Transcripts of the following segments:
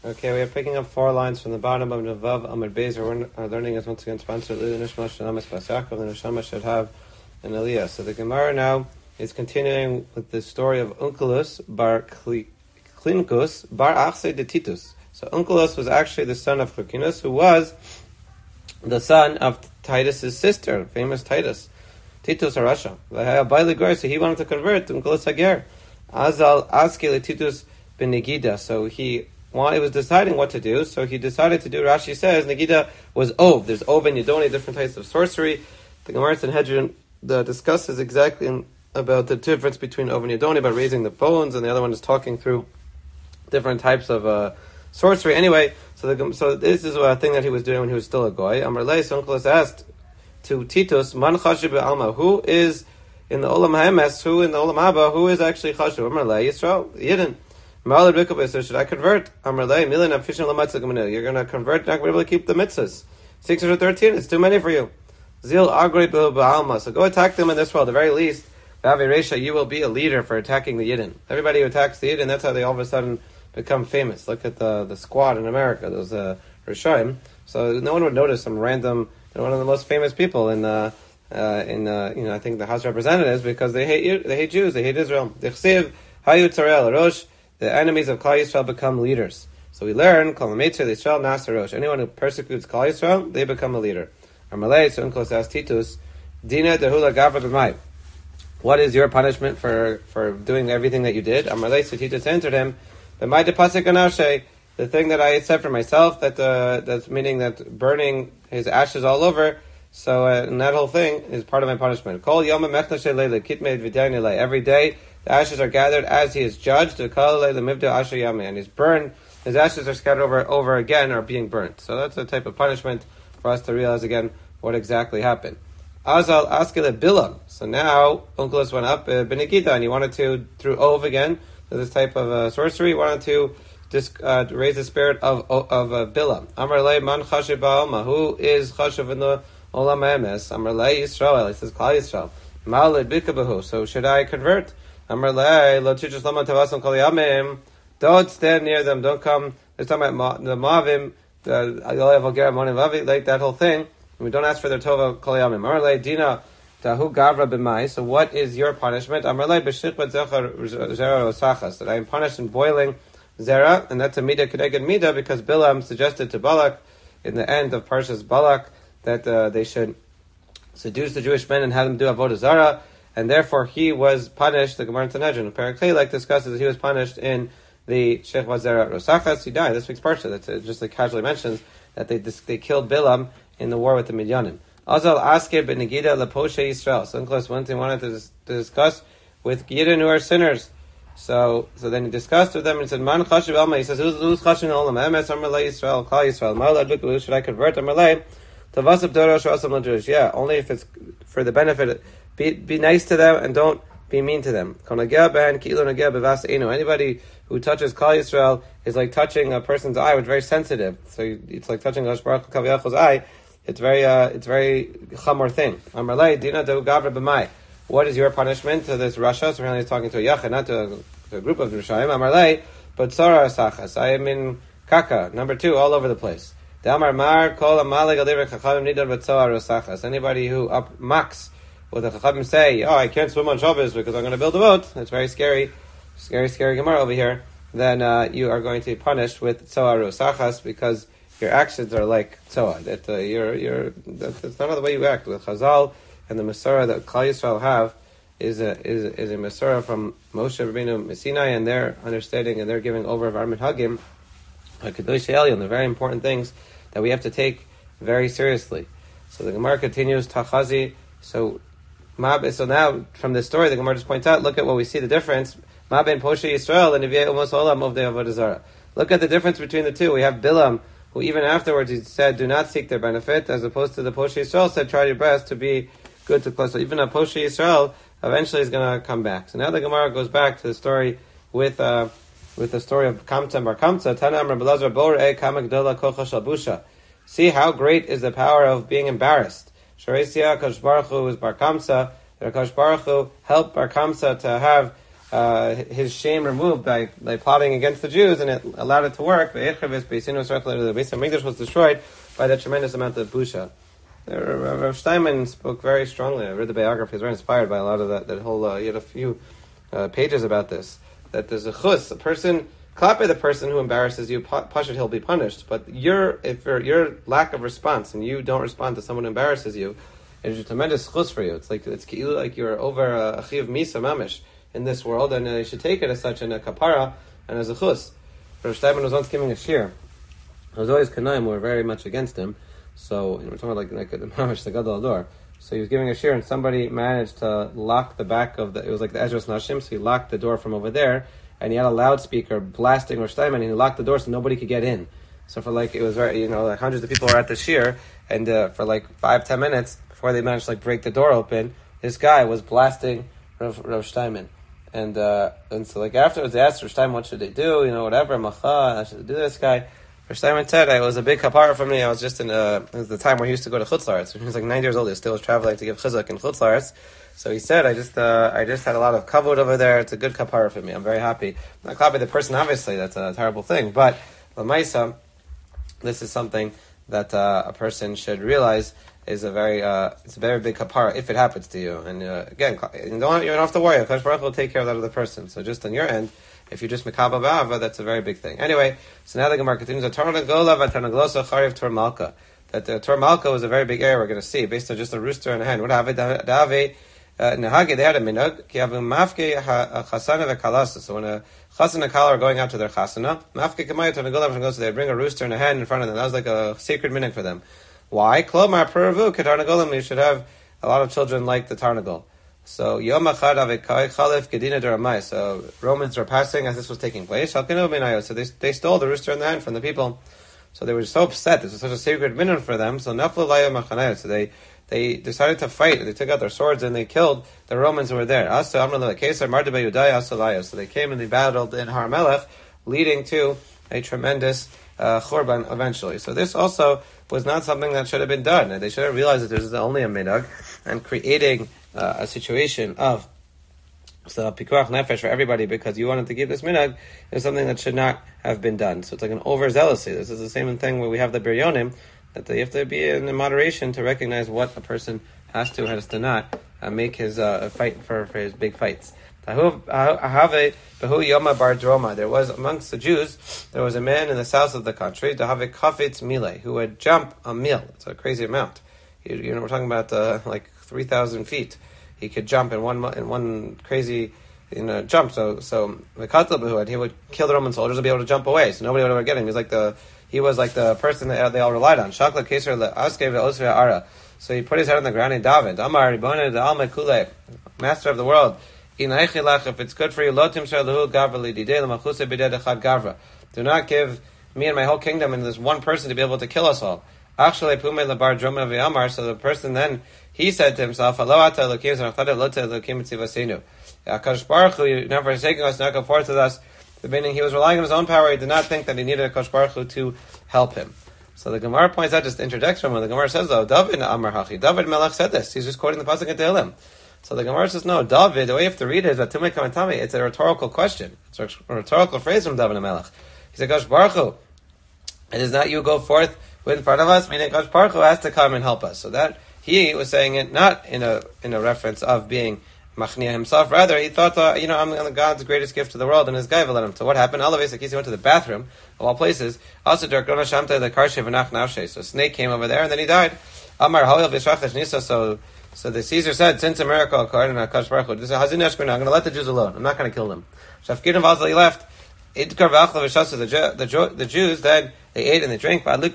Okay, we are picking up 4 lines from the bottom of Nevav Amud Beis. Our learning is once again sponsored Lili Nishma Shalamis Bas Yaakov. The Neshama should have an Aliyah. So the Gemara now is continuing with the story of Onkelos bar Klinkus bar Achse de Titus. So Onkelos was actually the son of Chlorkinus, who was the son of Titus's sister, famous Titus, Titus Arasha. So he wanted to convert to Onkelos Hager. Azal Aske Titus ben Negida. So while he was deciding what to do, so he decided to do, Rashi says, Negida was Ov. There's Ov and Yidoni, different types of sorcery. The Gemara Sanhedrin discusses exactly about the difference between Ov and Yidoni, about raising the bones, and the other one is talking through different types of sorcery. Anyway, so this is a thing that he was doing when he was still a goy. Amar Lei, so Onkelos asked to Titus, Man Chashuv Alma, who is in the Olam HaEmes, who in the Olam Haba, who is actually Chashuv? Amar Lei, Yisrael, Yidden. So should I convert? You're going to convert, you're not going to be able to keep the mitzvahs. 613, it's too many for you. Zil Agri Ba'alma. So go attack them in this world. At the very least, you will be a leader for attacking the Yidden. Everybody who attacks the Yidden, that's how they all of a sudden become famous. Look at the squad in America, those Rishaim. So no one would notice some random, they're one of the most famous people in I think the House of Representatives, because they hate Jews, they hate Israel. The enemies of Klal Yisrael become leaders. So we learn, anyone who persecutes Klal Yisrael, they become a leader. Amalei, so Onkelos asked Titus, Dina dehula gavra b'mai. What is your punishment for doing everything that you did? Amalei, so Titus answered him, b'mai depasik anashe, the thing that I said for myself, that's meaning that burning his ashes all over, so and that whole thing is part of my punishment. Kol yom mechnashe leile, kitmeid v'daynilei, every day, the ashes are gathered as he is judged, and he's burned. His ashes are scattered over again, or being burnt. So that's a type of punishment for us to realize again what exactly happened. Azal askele bilam. So now Onkelos went up benegida, and he wanted to, through Ov again, this type of sorcery, he wanted to raise the spirit of Bilam. Amar lei man chashiv ba'alma. Who is chashiv in the olam ha'emes? Amar lei Yisrael. He says Klal Yisrael. Ma'aled bikabahu. So should I convert? Don't stand near them. Don't come. They're talking about the Mavim, like that whole thing. We don't ask for their tova kol yamim. Amarle dina tahu gavra b'mai. So what is your punishment? Amarle b'shikvat zera osachas. That I am punished in boiling zera, and that's a midah kedeged midah, because Bilam suggested to Balak in the end of Parshas Balak that they should seduce the Jewish men and have them do avodah zara. And therefore, he was punished. The Gemara in Sanhedrin, Perek Teilek, discusses that he was punished in the Shech Vazera Rosachas. He died. This week's parsha. That's just like casually mentions that they killed Bilam in the war with the Midyanim. Azal Aske ben Negida leposhe Yisrael. So Onkelos one thing wanted to discuss with Yidden who are sinners. So then he discussed with them and said, Man chashiv alma. He says, who's chashiv olam? Emes Amalei Yisrael, Klal Yisrael. Ma'alad b'ku. Should I convert Amalei? Tavasab dorosh asam l'Jewish. Yeah, only if it's for the benefit. Be nice to them and don't be mean to them. Anybody who touches Klal Yisrael is like touching a person's eye, which is very sensitive. So it's like touching Hakadosh Baruch Hu Kaviyachel's eye. It's very chamor thing. What is your punishment to this Rasha? So apparently he's talking to a yachid, not to a group of Rishayim. Amarlei, but Tzara Asachas. I am in Kaka. Number 2, all over the place. Anybody who mocks what the Chachamim say, I can't swim on Shabbos because I'm going to build a boat. That's very scary Gemara over here. Then you are going to be punished with Tzoa Rosachas, because your actions are like Tzoa. That's not the way you act. With Chazal and the Masorah that Klal Yisrael have is a Masorah from Moshe Rabbeinu Sinai, and their understanding and their giving over of our Minhagim, Kedosh Elyon, the very important things that we have to take very seriously. So the Gemara continues, Tachazi. So now, from this story, the Gemara just points out, look at what we see the difference. Ma ben Poshe Yisrael and Nevi'ei Umos Olam of the Avodah Zarah. Look at the difference between the two. We have Bilam, who even afterwards he said, do not seek their benefit, as opposed to the Poshe Yisrael said, try your best to be good to close. So even a Poshe Yisrael eventually is going to come back. So now the Gemara goes back to the story with the story of Kamsa and Bar Kamsa. Tana Amar Belazar Borei Kama Gdola Kocha Shel Busha. See how great is the power of being embarrassed. Sharesia Hakadosh Baruch Hu is Bar Kamsa. Hakadosh Baruch Hu helped Bar Kamsa to have his shame removed by plotting against the Jews, and it allowed it to work. The Beis Hamikdash was destroyed by that tremendous amount of busha. Rav Steinman spoke very strongly. I read the biography; he's very inspired by a lot of that whole. He had a few pages about this. That there's a chus, a person. Clap at the person who embarrasses you, push it, he'll be punished. But your lack of response and you don't respond to someone who embarrasses you, it's a tremendous chus for you. It's like you're over a chiv misa mamish in this world, and you should take it as such in a kapara and as a chus. Rav Steinman was once giving a shir. There was always Kanaim who were very much against him. So we're talking about like the mamish the gadol door. So he was giving a shir, and somebody managed to lock the back of it was like the Ezras Nashim. So he locked the door from over there. And he had a loudspeaker blasting Rosh Steinman, and he locked the door so nobody could get in. So for it was very, like hundreds of people were at the shir, and for 5-10 minutes before they managed to break the door open, this guy was blasting Rosh Steinman. And so afterwards they asked Rosh Steinman, what should they do? Whatever, macha, I should do this guy. Rosh Steinman said, it was a big kapara for me. I was just it was the time where he used to go to Chutz La'aretz. When he was 9 years old, he still was traveling to give chizuk in Chutz La'aretz. So he said, I just had a lot of kavod over there. It's a good kapara for me. I'm very happy. I'm not clapping the person, obviously. That's a terrible thing. But L'maisa, this is something that a person should realize is it's a very big kapara if it happens to you. And again, you don't have to worry. Akash Baruch will take care of that other person. So just on your end, if you just mekaba ba'ava, that's a very big thing. Anyway, so now the Gemara continues. That the Tor Malka was a very big area we're going to see, based on just a rooster and a hen. What happened? Nehage, they had a minhag, ki avu mafke chasana vekalasa. So when a chasana and kala are going out to their chasana, mafke kamayat tanagolav goes, so they bring a rooster and a hen in front of them. That was like a sacred minhag for them. Why? Klomar peravu ketarnagolim. You should have a lot of children like the tarnagol. So yom achad avekai chalif gedina deramai. So Romans were passing as this was taking place. So they stole the rooster and the hen from the people. So they were so upset. This was such a sacred minhag for them. So naflu layom machanayot. So they decided to fight. They took out their swords and they killed the Romans who were there. So they came and they battled in Har Melech, leading to a tremendous churban eventually. So this also was not something that should have been done. They should have realized that this is only a minhag, and creating a situation of pikuach nefesh for everybody because you wanted to keep this minhag is something that should not have been done. So it's like an overzealousy. This is the same thing where we have the biryonim, that you have to be in moderation to recognize what a person has to not make his fight for his big fights. There was amongst the Jews, there was a man in the south of the country, who would jump a mil. It's a crazy amount. We're talking about 3,000 feet. He could jump in one crazy jump. So he would kill the Roman soldiers and be able to jump away. So nobody would ever get him. He was like the person that they all relied on. Shakla Keser Askev Osvia Ara. So he put his head on the ground and davened. Amar Ribona de Alma Kule, Master of the world. If it's good for you, do not give me and my whole kingdom and this one person to be able to kill us all. So the person then, he said to himself, Akash Baruch Hu, you're not forsaking us, not go forth with us. Meaning he was relying on his own power. He did not think that he needed Akash Baruch Hu to help him. So the Gemara points out, just introducts from him. The Gemara says, though, David Amar Hachi. David Melech said this. He's just quoting the pasuk in Tehillim. So the Gemara says, no, David, the way you have to read it is that Tumei Kamatami, it's a rhetorical question. It's a rhetorical phrase from David Melech. He said, Akash Baruch Hu, it is not you go forth in front of us, meaning Akash Baruch Hu has to come and help us. So that he was saying it not in a reference of being Machnia himself. Rather, he thought, I'm God's greatest gift to the world, and his guy let him. So what happened? He went to the bathroom, of all places. Also, so a snake came over there, and then he died. So the Caesar said, since a miracle occurred, and Akash Baruch Hu, I'm going to let the Jews alone. I'm not going to kill them. He left. The Jews then, they ate and they drank. Everyone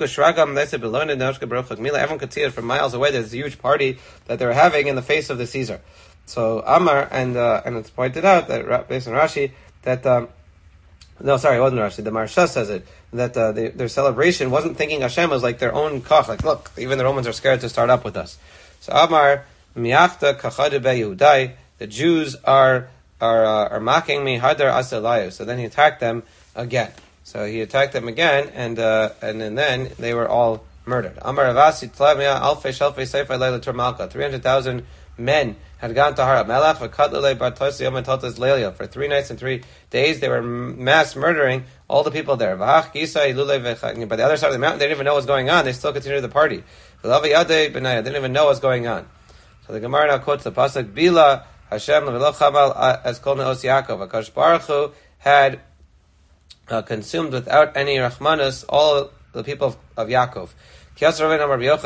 could see it from miles away. There's a huge party that they were having in the face of the Caesar. So Amar, and it's pointed out that based on Rashi that it wasn't Rashi. The Maharsha says it that their celebration wasn't thinking Hashem was like their own koch. Like, look, even the Romans are scared to start up with us. So Amar miachta kachadu beYehudai. The Jews are mocking me. Hadar aselayu. So then he attacked them again. So he attacked them again, and then they were all murdered. Amar Ravasi Tlavia Alfei Shelfei Seifei Leila Tur Malka. 300,000 men had gone to Har Melech for 3 nights and 3 days. They were mass murdering all the people there. But the other side of the mountain, they didn't even know what was going on. They still continued the party. They didn't even know what was going on. So the Gemara now quotes the pasuk, Bila Hashem v'lo chamal as kol ne'os Yaakov. HaKadosh Baruch Hu had consumed without any rachmanus all the people of Yaakov. This is a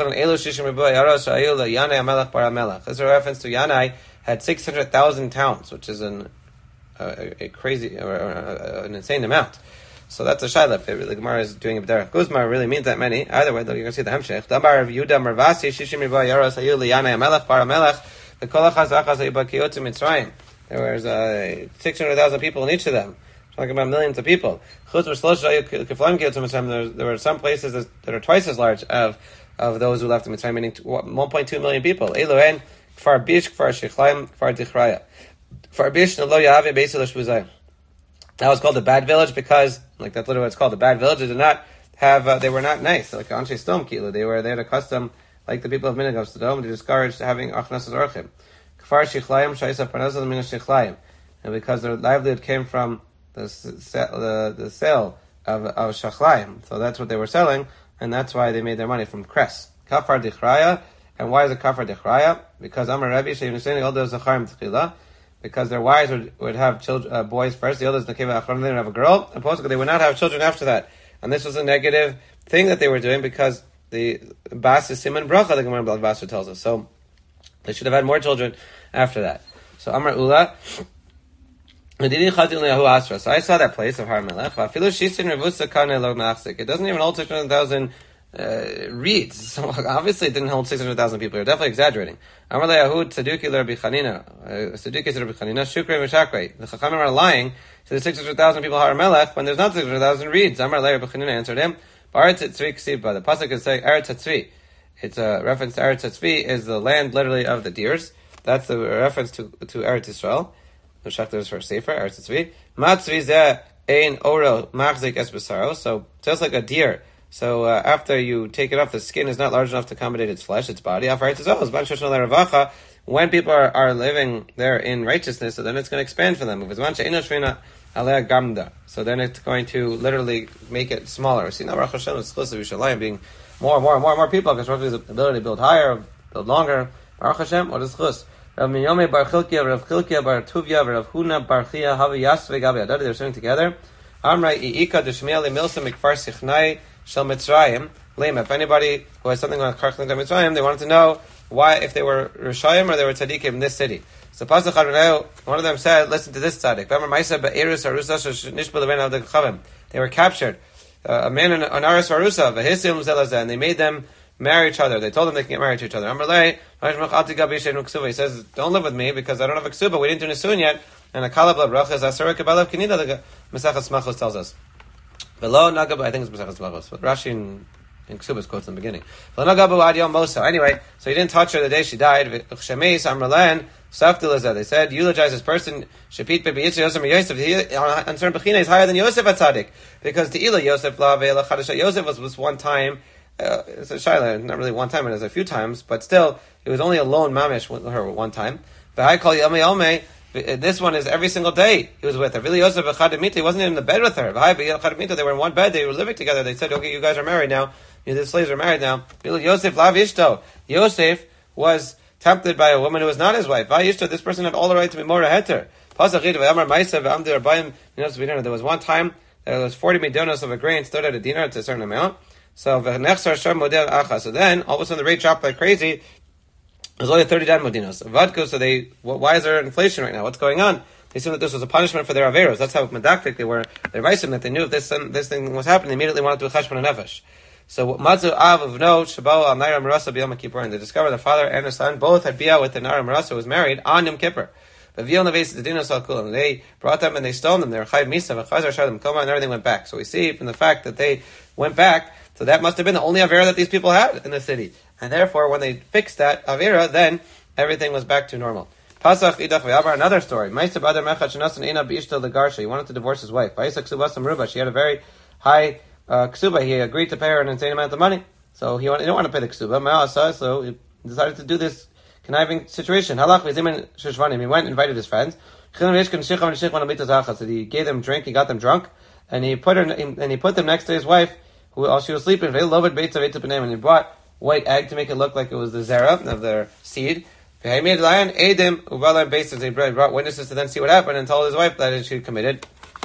reference to Yanai had 600,000 towns, which is a crazy, an insane amount. So that's a shaila. The Gemara is doing a b'derech Guzmar really means that many. Either way, though, you're going to see the hemshech. Damar of Yuda Mervasi Shishim Riba Yaros Hayul Yanai Amelech Bar Amelech the Kolachas Achas Hayibakiyot Mitzrayim. There was 600,000 people in each of them. Talking about millions of people. There were some places that are twice as large of those who left the Mitzrayim, meaning 1.2 million people. Elohen, Kfar Bish, Kfar Shechlaim, Kfar Dichraya. Kfar Bish, Nelo Yahave, Beisel Shvuzayim. That was called the bad village because, like that's literally what it's called, the bad village. They did not have, they were not nice, like Anshe Stom Kilu. They had a custom, like the people of Minagav Sodom, to discourage having Achnas Orchim. Kfar Shechlaim, Shaisa Parnasal Min Shechlaim. And because their livelihood came from the sale of Shechlaim. So that's what they were selling, and that's why they made their money from Kress. Kafar Dichraya. And why is it Kafar Dichraya? Because Amar Rabbi Sheim saying all those Zacharim Tchila. Because their wives would have children, boys first, the others Nakeva Achron, they would have a girl, and possibly they would not have children after that. And this was a negative thing that they were doing because the Bas is Siman Bracha, the Gemara Bas tells us. So they should have had more children after that. So Amar Ula. So I saw that place of Har Melech. It doesn't even hold 600,000 reeds. So obviously it didn't hold 600,000 people. You're definitely exaggerating. Amar Yahud Tzaduki Rabbi Chanina. Tzaduki Rabbi Chanina. Shukrei Meshakre. The Chachamim are lying to the 600,000 people Har Melech when there's not 600,000 reeds. Amar Rabbi Chanina answered him. B'aretz Tzvi Ksiba. The pasuk is saying Eretz Tzvi. It's a reference to Eretz Tzvi is the land literally of the deers. That's the reference to Eretz Yisrael. The Shachtar is for Sefer, Eretz Tzvi. Matzvi zeh ein oro machzik es besaro. So just like a deer. So after you take it off, the skin is not large enough to accommodate its flesh, its body. When people are living there in righteousness, so then it's going to expand for them. So then it's going to literally make it smaller. See now Baruch Hashem is Yerushalayim being more people because Baruch Hashem has the ability to build higher, build longer. Baruch Hashem, what is chus? Rav Minyome bar Chilkia, Rav Chilkia bar Tuvia, Rav Huna bar Chia, Havi Yasve Gabi Adadi. They're sitting together. Amrai Iika Deshmieli Milsa Mikfar Sichnai Shel Mitzrayim. Lema. If anybody who has something on Karchling Mitzrayim, they wanted to know why, if they were Rishayim or they were Tzaddikim in this city. So Pasach Adonai, one of them said, "Listen to this tzaddik." They were captured. A man and an Aris Varusa, Vahisim Zelazah, and they made them marry each other. They told them they can get married to each other. He says, "Don't live with me because I don't have a ksuba. We didn't do nisun yet." And a kalab labracha is asara kabalav kinida. The Mesachas Machos tells us. Below nagab, I think it's Mesachas Machos, but Rashi in Ksubas quotes in the beginning. Anyway, so he didn't touch her the day she died. They said, eulogize this person. Shapit Bebi Yitzhak Yosef Yosef. On certain bechina is higher than Yosef at Tzaddik. Because Te'ila Yosef La Ve'ela Chadasha Yosef was one time. It's a shaila, not really one time, it was a few times, but still, it was only a lone mamish with her one time. But I call Yomei. This one is every single day he was with her. Really, Yosef Chadamita, he wasn't in the bed with her. They were in one bed, they were living together. They said, "Okay, you guys are married now. The slaves are married now." Yosef Lav Ishto. Yosef was tempted by a woman who was not his wife. Vayishto, this person had all the right to be more a heter. There was one time that there was 40 midonos of a grain stood at a dinar, it's a certain amount. So then, all of a sudden, the rate dropped like crazy. There's only 30 dan modinos. Vadko, so why is there inflation right now? What's going on? They assumed that this was a punishment for their averos. That's how medactic they were. They're advising that they knew if this thing was happening, they immediately wanted to do a cheshbon nefesh. So Matzu Av of No Shabal Al Naira Marasa B'Yom Kippur, and they discovered the father and the son both had bia with the Naira Marasa who was married on Yom Kippur. They brought them and they stoned them. They were chayv misa v'chazar shadim koma, and everything went back. So we see from the fact that they went back. So that must have been the only Avera that these people had in the city. And therefore, when they fixed that Avera, then everything was back to normal. Pasach idach v'yabar, another story. He wanted to divorce his wife. She had a very high ksuba. He agreed to pay her an insane amount of money. So he didn't want to pay the ksuba. So he decided to do this conniving situation. Halach v'zimin sheshvanim. He went and invited his friends. So he gave them drink. He got them drunk, and he put them next to his wife, while she was sleeping. And he brought white egg to make it look like it was the zera of their seed. They brought witnesses to then see what happened and told his wife that she had committed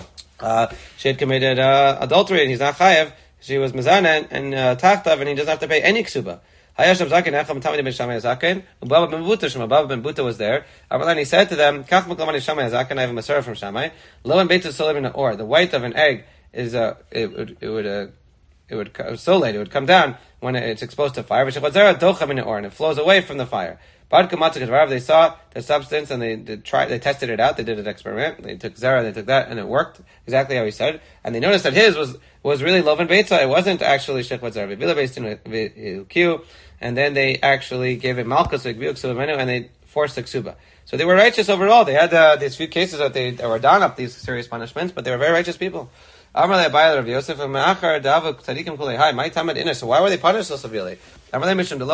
adultery, and he's not chayev. She was mezana and tachtav, and he doesn't have to pay any ksuba. Hayasham Zaken Echam Tamid ben Shammai Zaken. Ubaba ben Buta Shema. Baba ben Buta was there. And he said to them, Kach Muklamani Shammai Zaken. I have a Masara from Shammai. Lo and Beit Solim or the white of an egg is it would solate. It would come down when it's exposed to fire. And it flows away from the fire. They saw the substance and they tested it out. They did an experiment. They took zera, they took that, and it worked exactly how he said. And they noticed that his was really loven beitza. It wasn't actually shechvat zera v'vila based in ilkiu. And then they actually gave it malchus and they forced the ksuba. So they were righteous overall. They had these few cases that they were done up these serious punishments, but they were very righteous people. So why were they punished so severely? We see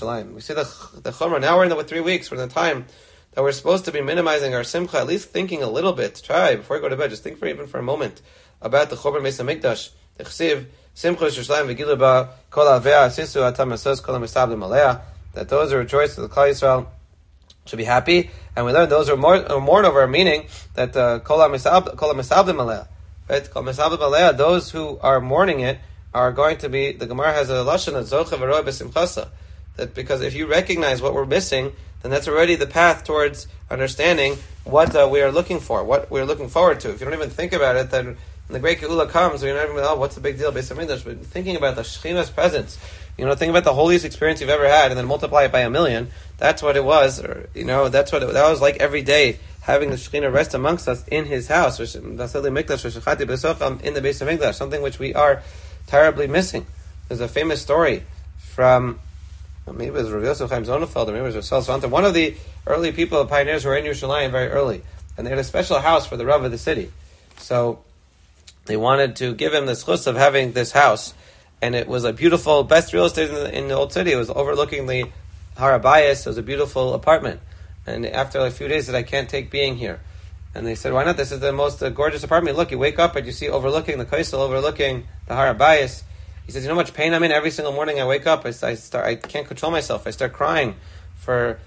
the chumrah. Now we're in 3 weeks. We're in the time that we're supposed to be minimizing our simcha, at least thinking a little bit. Try, before you go to bed, just think even for a moment about the Churban Beis HaMikdash. The chesiv, simcha Yerushalayim v'gilu ba kol avea asisu atam asos kol ha-misabdim alea, that those who rejoice that the Klal Yisrael should be happy. And we learn those who mourn over, meaning that kol ha-misabdim alea. Right? Those who are mourning it are going to be, the Gemara has a lashon that zocha v'roy b'simchasa, that because if you recognize what we're missing, then that's already the path towards understanding what we are looking for, what we're looking forward to. If you don't even think about it, then when the great Geula comes, you're not even, what's the big deal based on English? But thinking about the Shekhinah's presence, think about the holiest experience you've ever had, and then multiply it by 1,000,000. That's what it was, that was like every day. Having the Shekhinah rest amongst us in His house, in the Beis HaMikdash, something which we are terribly missing. There's a famous story from, maybe it was Rav Yosef Chaim Zonenfeld, or maybe it was Rav Sal Svanter, one of the early people, pioneers who were in Yerushalayim very early, and they had a special house for the Rav of the city. So they wanted to give him the schus of having this house, and it was a beautiful, best real estate in the old city. It was overlooking the Har HaBayis. It was a beautiful apartment. And after a few days, said, I can't take being here. And they said, why not? This is the most gorgeous apartment. Look, you wake up and you see overlooking the Kaisel, overlooking the Har HaBayis. He says, you know how much pain I'm in? Every single morning I wake up, I can't control myself. I start crying for,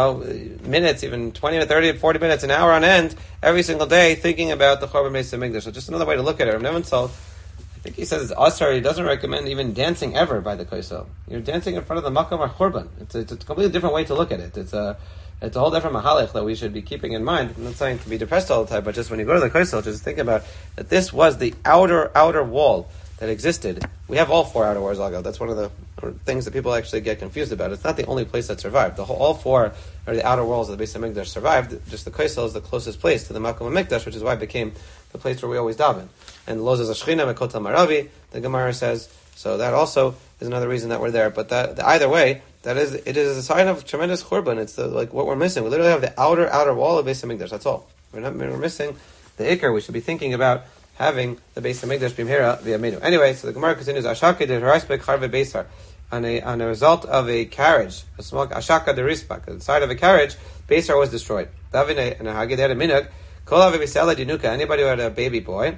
minutes, even 20 to 30, 40 minutes, an hour on end, every single day, thinking about the Churban Beis HaMikdash. So just another way to look at it. I think he says it's asar. He doesn't recommend even dancing ever by the Kaisel. You're dancing in front of the Makam or Churban. It's a completely different way to look at it. It's a whole different mahalech that we should be keeping in mind. I'm not saying to be depressed all the time, but just when you go to the Kaisel, just think about that this was the outer wall that existed. We have all 4 outer walls, I'll that's one of the things that people actually get confused about. It's not the only place that survived. All 4 are the outer walls of the Beis HaMikdash survived. Just the Kaisel is the closest place to the Makam HaMikdash, which is why it became the place where we always daven. And Loz is a Shechina, Mekotel Maravi, the Gemara says. So that also is another reason that we're there. But either way, it is a sign of tremendous churban. It's what we're missing. We literally have the outer wall of Beis HaMikdash. That's all. We're missing the ikar. We should be thinking about having the Beis HaMikdash b'mhera v'yameinu. Anyway, so the Gemara continues. Ashaka de haraspek harve beisar. On a result of a carriage, a small ashaka de rispak, the side of a carriage, beisar was destroyed. Davine and Hagid had a minhag. Kol ave b'sela dinuka. Anybody who had a baby boy,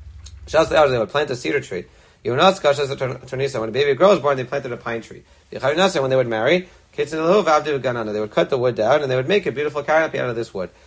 shas le'ar, they would plant a cedar tree. Yonas kashas a tornisa. When a baby girl was born, they planted a pine tree. When they would marry, they would cut the wood down and they would make a beautiful canopy out of this wood.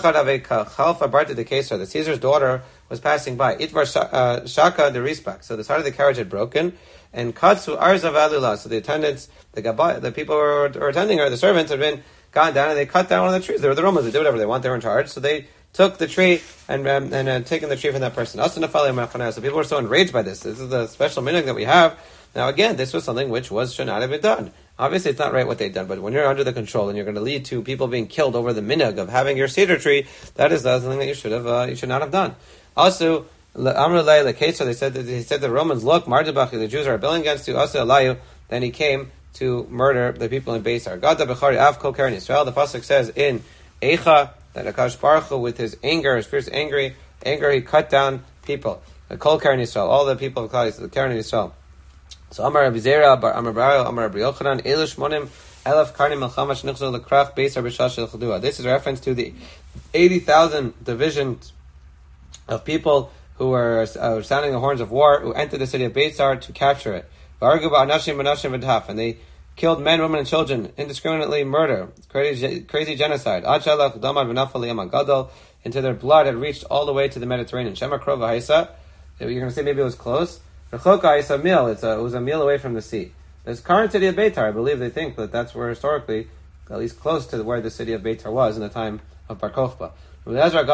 The Caesar's daughter was passing by. Shaka the rispak. So the side of the carriage had broken, and katsu arza valula. So the attendants, the people who were attending her, the servants, had been gone down and they cut down one of the trees. They were the Romans. They did whatever they want. They were in charge. So they took the tree and taken the tree from that person. So people were so enraged by this. This is the special minhag that we have. Now again, this was something which should not have been done. Obviously, it's not right what they've done, but when you're under the control and you're going to lead to people being killed over the minhag of having your cedar tree, that is something that you should not have done. Also, they said to the Romans, look, Mardabach, the Jews are rebelling against you. Also, Alayu, then he came to murder the people in Beisar. Gada bechari av kol karen Yisrael. The pasuk says in Eicha that Akash Baruch Hu, with his anger, his fierce anger, he cut down people. Kol karen Yisrael, all the people of Klal Yisrael, the karen Yisrael. So Amar Rabbi Zera, Amar Barayo, Amar Rabbi Yochanan, Elish Monim, Elef Karni Melchama Shnichzol Lekrach Beisar B'Shashel Chadua. This is a reference to the 80,000 divisions of people who were sounding the horns of war, who entered the city of Beisar to capture it. And they killed men, women, and children, indiscriminately murder, crazy genocide. Until their blood had reached all the way to the Mediterranean. Shema Krova Haisa, you're going to say maybe it was close. Rechoka Haisa Mil, it was a meal away from the sea. This current city of Beitar, I believe they think that that's where historically, at least close to where the city of Beitar was in the time of Bar Kokhba. One's going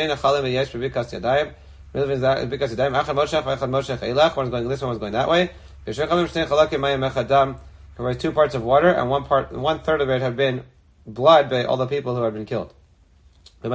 this one was going that way. There were 2 parts of water, and 1/3 of it had been blood by all the people who had been killed. They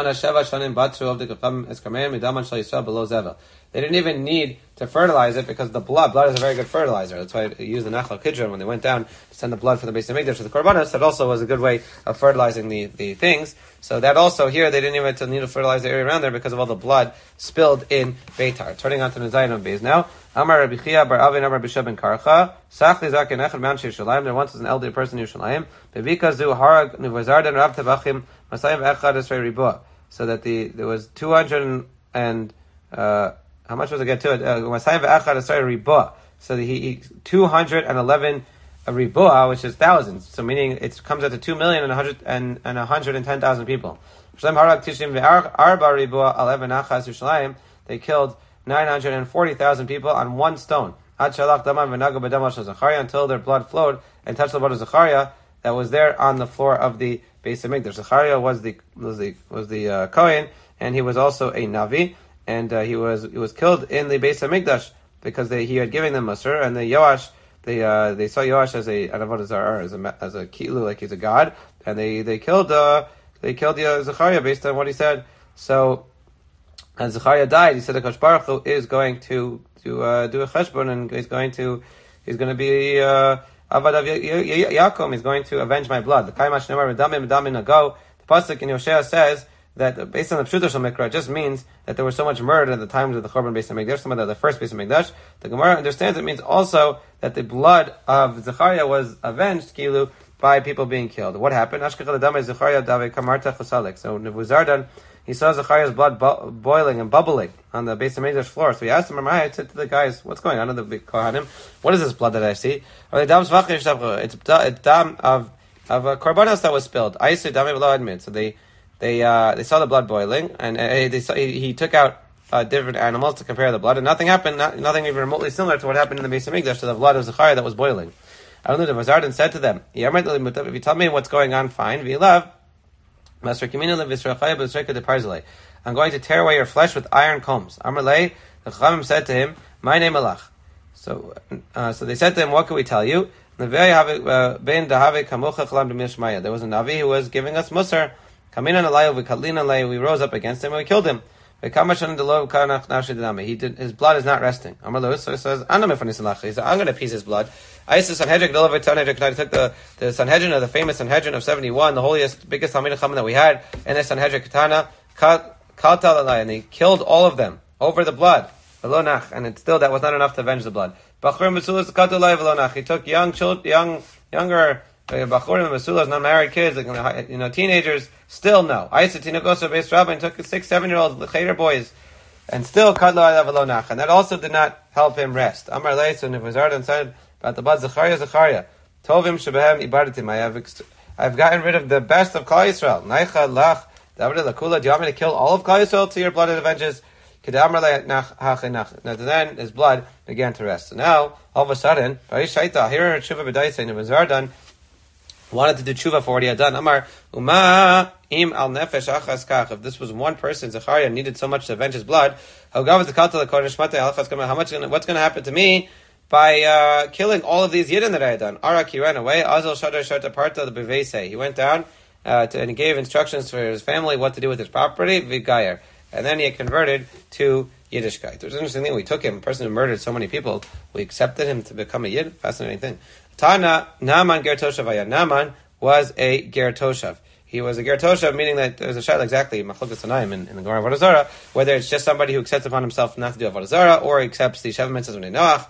didn't even need to fertilize it because the blood is a very good fertilizer. That's why they used the Nachal Kidron when they went down to send the blood for the Beis Hamikdash to the Korbanos. That also was a good way of fertilizing the things. So that also here they didn't even need to fertilize the area around there because of all the blood spilled in Beitar. Turning on to the Zayin of Beis now. Amar Rabbi Chia bar Avin Amar Bishab ben Karcha. Sachli Zaken Echad Mount Yerushalayim. There once was an elderly person in Yerushalayim. Bevika Zu Harag Nuvazardan Rav Tavachim Masayim Echad Esrei Ribua. So that there was 200 and how much was it get to it? Masayim Echad Esrei Ribua. So he 211 ribua, which is thousands. So meaning it comes out to 2,110,000 people. They killed 940,000 people on one stone. Until their blood flowed and touched the blood of Zechariah that was there on the floor of the Beis Hamikdash. Zechariah was the Kohen, and he was also a Navi, and he was killed in the Beis Hamikdash because he had given them Musar, and the Yoash. They saw Yoash as a kilu, like he's a god, and they killed Zechariah based on what he said. So, and Zechariah died. He said that Kosh Baruch Hu is going to do a cheshbon, and he's going to be Avad of Yaakov. He's going to avenge my blood. The Kaimash Nemar Medamim Ago. The pasuk in Yoshea says that based on the Pshuta Shel Mikra, it just means that there was so much murder at the times of the Churban Beis Hamikdash, some of the first Beis Hamikdash. The Gemara understands it means also that the blood of Zechariah was avenged, Kilu, by people being killed. What happened? So Nebuzaradan, he saw Zechariah's blood boiling and bubbling on the Beis Hamikdash floor. So he asked him, I said to the guys, what's going on in the Kohanim? What is this blood that I see? It's dam of korbanos that was spilled. So they saw the blood boiling, and he took out different animals to compare the blood, and nothing happened, nothing even remotely similar to what happened in the Beis Hamikdash to the blood of Zechariah that was boiling. Avnei said to them, if you tell me what's going on, fine. I'm going to tear away your flesh with iron combs. Amalei, the Chachamim said to him, my name Alach. So they said to him, what can we tell you? There was a Navi who was giving us Musar. We rose up against him and we killed him. His blood is not resting. So he says, I'm going to appease his blood. I took the Sanhedrin of the famous Sanhedrin of 71, the holiest, biggest Talmidei Chacham that we had, and the Sanhedrin Katana, and they killed all of them over the blood. And still that was not enough to avenge the blood. He took younger Bachurim and Masulas, not married kids, teenagers, still no. I took 6-7-year-olds, the Cheder boys, and still Kadla Avalonach. And that also did not help him rest. Amar Leis, and Nevuzaradan said about the blood, Zechariah, Tovim Shebehem Ibadatim, I've gotten rid of the best of Klal Yisrael. Naicha Lach, David Lakula, do you want me to kill all of Klal Yisrael to your blood it avenges? Now then his blood began to rest. So now, all of a sudden, here Tshuva B'daisa, Nevuzaradan wanted to do tshuva for what he had done. Amar Uma im al nefesh achas kach. If this was one person, Zechariah needed so much to avenge his blood. What's going to happen to me by killing all of these yidden that I had done? Arak, he ran away. Azal shadar sharta parta the bevese. He went down and he gave instructions for his family what to do with his property. Vigayer, and then he had converted to Yiddishkeit. There's an interesting thing. We took him, a person who murdered so many people. We accepted him to become a yid. Fascinating thing. Tana, Naaman Ger Toshav. Naaman was a Ger Toshav. He was a Ger Toshav, meaning that there's a shayla exactly, Machlokas Tanaim in the Gemara of Avodah Zarah, whether it's just somebody who accepts upon himself not to do Avodah Zarah, or accepts the Sheva Mitzvahs of Noach,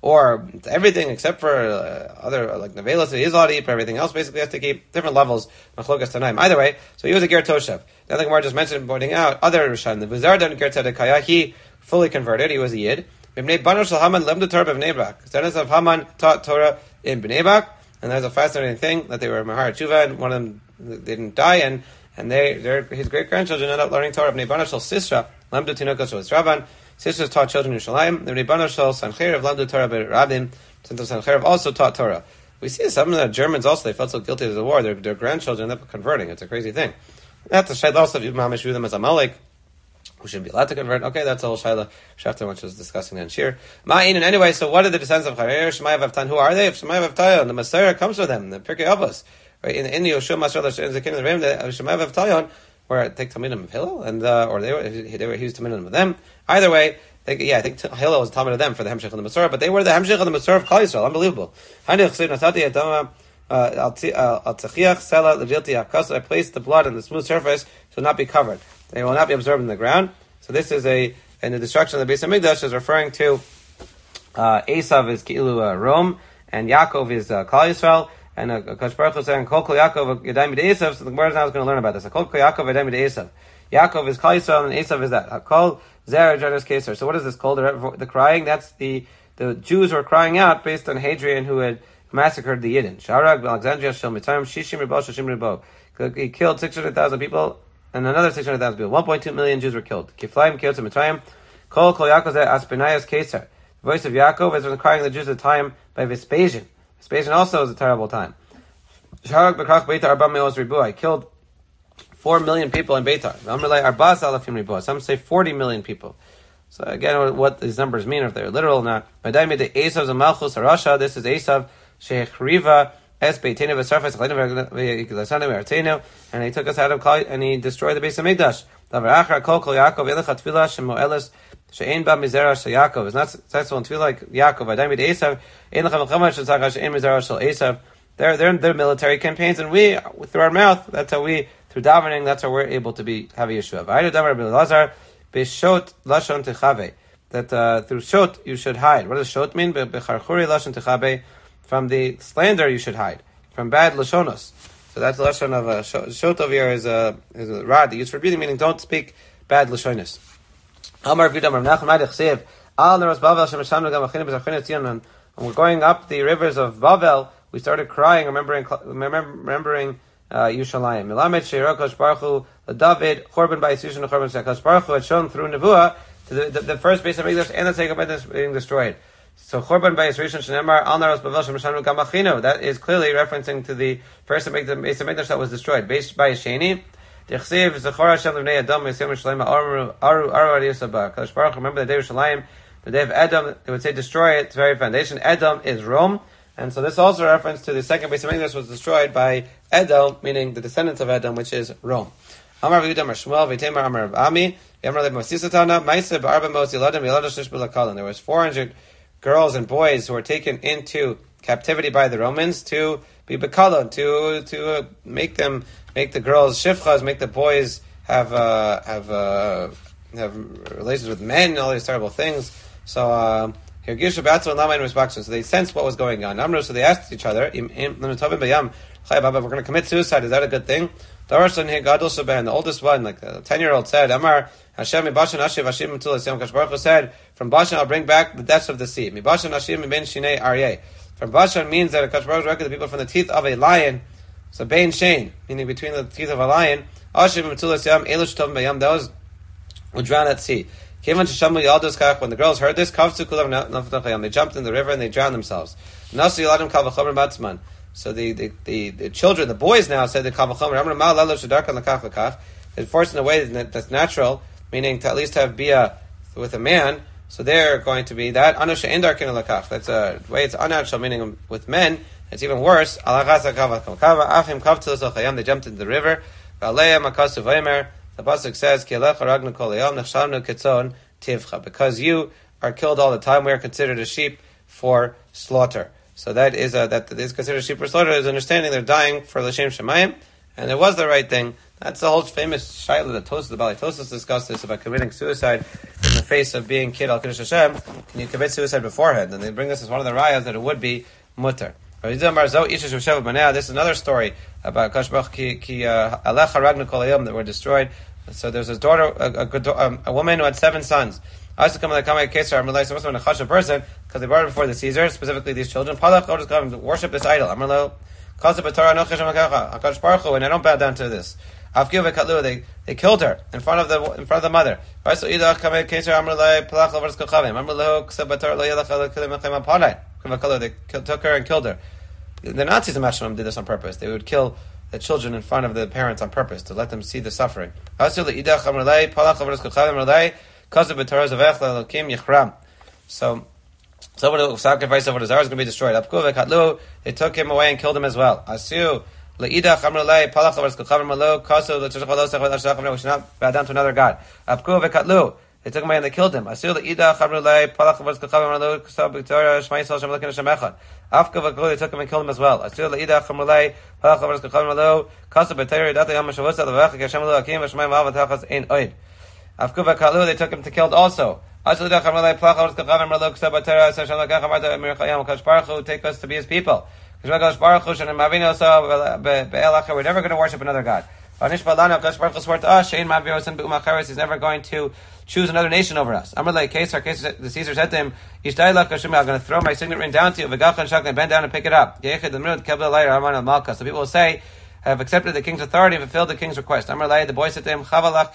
or everything except for other like nevelas, he is allowed to eat, but everything else basically has to keep different levels. Machlokas tanaim. Either way, so he was a ger toshav. Now the Gemara just mentioned, pointing out other Rishonim. The Vizar done ger tzedekaya. He fully converted. He was a yid. Bnei Bano shel Haman lemdu Torah b'Bnei Brak. Descendants of Haman taught Torah in Bnei Brak, and there's a fascinating thing that they were Mahar Tshuva, and one of them they didn't die, and his great grandchildren ended up learning Torah. Bnei Bano shel Sisra lemdu Tinokas shel Rabban. Sisra taught children in Yerushalayim. The Bnei Bano shel Sancheirav lemdu Torah b'Rabim. Since Sancheirav also taught Torah. We see some of the Germans also, they felt so guilty of the war, their grandchildren ended up converting. It's a crazy thing. That's a shayla also, if you mamish view them as Amalek, who shouldn't be allowed to convert. Okay, that's a whole shayla Shafter which was discussing in Shir. Ma'in, and anyway, so what are the descendants of Charer, Shemai Avtan? Who are they? If Shemai Avtayon, the Messiah comes with them, the Pirkei Avos. Right, in the Yoshua Masrel, in the kingdom of the Rim, the Shemai Avtayon, where take Talmidim of Hillel, and or he was Talmidim of them. Either way, I think Hillel was Talmid of them for the Hemshech of the Masorah, but they were the Hemshech of the Masorah of Klal Yisrael. Unbelievable. I placed the blood on the smooth surface to not be covered. They will not be absorbed in the ground. So this is and the destruction of the Beis HaMikdash is referring to Esav is Ki'ilu Rome, and Yaakov is Klal Yisrael, and Akash Baruch Hu saying Kol Kol Yaakov Yadayim B'Dei Esav. So the Gemara now is going to learn about this. Kol Kol Yaakov Yadayim B'Dei Esav. Yaakov is Klal Yisrael, and Esav is that. Kol Zer Jonas Keser. So what is this called? The crying. That's the Jews were crying out based on Hadrian, who had massacred the Yidden. Sharag Alexandria Shel Mitzrayim Shishim Ribo Shishim Ribo. He killed 600,000 people and another 600,000 people. 1.2 million Jews were killed. Kiflaim killed to Mitzrayim. Kol Kol Yaakov Aspinayas Keser. The voice of Yaakov is when crying the Jews at the time by Vespasian. Vespasian also is a terrible time. Sharag Bekrach Beitar Arba Meos Ribo. He killed 4 million people in Beitar. Some say 40 million people. So again, what these numbers mean, if they're literal or not. This is Esav Shechriva Es Beitenu V'Sarfas and he took us out of Klal and he destroyed the Beis HaMikdash. Davar Achar Kol Kol Yaakov Yelech Tefillah Shemoeles She'ein Ba Mizera Shel Yaakov. It's not successful in Tefillah like Yaakov. V'Daimid Esav Ein Lechem V'Chama Shel Tzachar She'ein Mizera Shel Esav. They're military campaigns, and we, through our mouth, that's how we, through davening, that's how we're able to have a Yeshua. V'aydu Davar B'Elazar B'Shot Lashon Techave. That through Shot you should hide. What does Shot mean? B'Charchuri Lashon Techave. From the slander you should hide. From bad Lashonos. So that's the Lashon of Shot over here is a rod used for rebuking, meaning don't speak bad Lashonos. Amar V'Yudam Rav Nachman Adich Al Neros Bavel Shem Shamnu Gam Achinu B'Zachin Etzion. When we're going up the rivers of Bavel, we started crying, remembering Yerushalayim. Milamed Sheirah Kosh Baruch Hu David Chorban by Yisushin Chorban Kosh Baruch Hu had shown through Nevuah to the first Beis HaMikdash and the Second Beis being destroyed. So Chorban by Yisushin Shenemar Al Naros Bavel Shem Shanu Gam Achinu. That is clearly referencing to the first Beis HaMikdash that was destroyed. Based by Sheni. Dechsev Zechor Hashem Levnei Adam Yisem Yerushalayim Aru Ariyosabah. Kosh Baruch Hu, remember the day of Yerushalayim, the day of Edom. They would say destroy its very foundation. Edom is Rome. And so this also reference to the second Beis HaMikdash was destroyed by Edom, meaning the descendants of Edom, which is Rome. Amar V'Yudam Amar Shmuel V'Temar Amar Ami Yamar Lev Masisatana Ma'aseh B'Arba Mos Yiladim Yiladosh Nish B'Lakalim. There was 400 girls and boys who were taken into captivity by the Romans to be B'Kalon, to make the girls shifchas, make the boys have relations with men and all these terrible things. So so they sensed what was going on. So they asked each other, we're going to commit suicide, is that a good thing? And the oldest one, like the 10-year-old said, Amar Hashem Mibashan Ashiv Hashim Mtulas. Kadosh Baruch Hu said, from Bashan I'll bring back the depths of the sea. Mibashan Hashim Mibin Shinei Aryeh. From Bashan means that Kadosh Baruch Hu record the people from the teeth of a lion. So Bein Shein, meaning between the teeth of a lion. Ashiv Mtulas Yam Elush Tov Bayam, those would drown at sea. When the girls heard this, they jumped in the river and they drowned themselves. So the children, the boys now said that they're forced in a way that's natural, meaning to at least have bia with a man. So they're going to be that. That's a way it's unnatural, meaning with men, it's even worse. They jumped into the river. The pasuk says, because you are killed all the time, we are considered a sheep for slaughter. So that is considered a sheep for slaughter. Is understanding they're dying for l'shem shemayim, and it was the right thing That's the whole famous shaila that the Bali Tosfos discussed this about committing suicide in the face of being kid al Kiddush Hashem. Can you commit suicide beforehand? And they bring this as one of the rayas that it would be mutter. This is another story about Kadosh Baruch Hu that were destroyed. So there's his daughter, a woman who had 7 sons. I used to come to the case where I'm supposed to be a chashuv person because they brought it before the Caesar, specifically these children. Palach, just come and worship this idol. And I don't bow down to this. They killed her in front of the mother. They took her and killed her. The Nazis in Mashram did this on purpose. They would kill the children in front of the parents on purpose to let them see the suffering. So someone who sacrificed over the Zara is going to be destroyed. They took him away and killed him as well. We should not bow down to another god. They took him away and they killed him. They took him and killed him as well. They took him to killed also. Take us to be his people. We're never going to worship another god. He's never going to choose another nation over us. The Caesar said to him, I'm going to throw my signet ring down to you, and bend down and pick it up. So people will say, have accepted the king's authority and fulfilled the king's request. The boy said to him,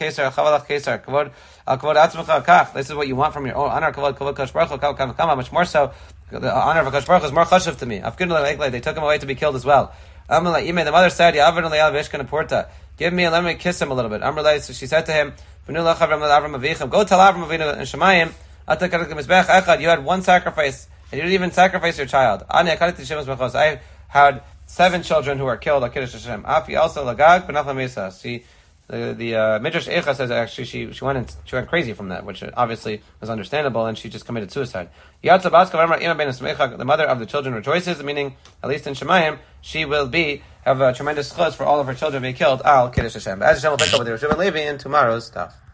this is what you want from your own honor. Much more so, the honor of Hakadosh Baruch Hu is more chashuv to me. They took him away to be killed as well. The mother said, give me and let me kiss him a little bit. So she said to him, go tell Avram Avinu and Shemayim, you had one sacrifice, and you didn't even sacrifice your child. I had 7 children who were killed at Kiddush Hashem. See, the Midrash Eicha says actually she went crazy from that, which obviously was understandable, and she just committed suicide. The mother of the children rejoices, meaning, at least in Shemayim, she will have a tremendous chus for all of her children being killed al Kiddush Hashem. As Hashem will pick up with the Rishon Levi in tomorrow's stuff.